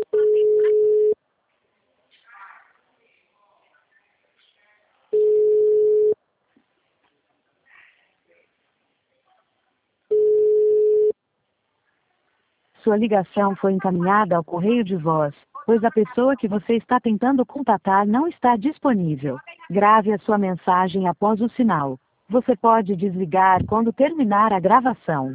Sua ligação foi encaminhada ao correio de voz, pois a pessoa que você está tentando contatar não está disponível. Grave a sua mensagem após o sinal. Você pode desligar quando terminar a gravação.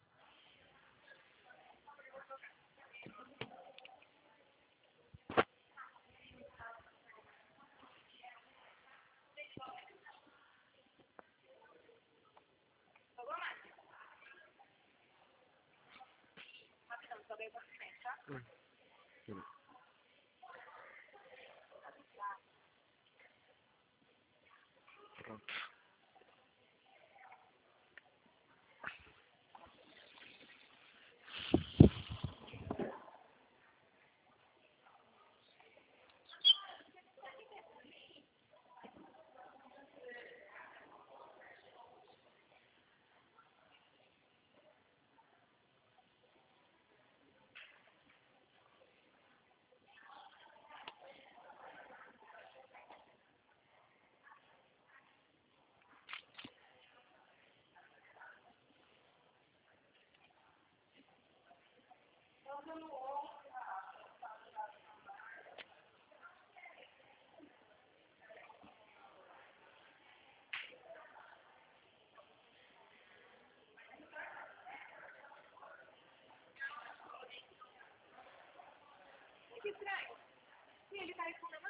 Que estranho. Sim, ele tá respondendo.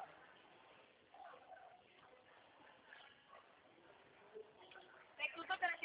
É que eu tô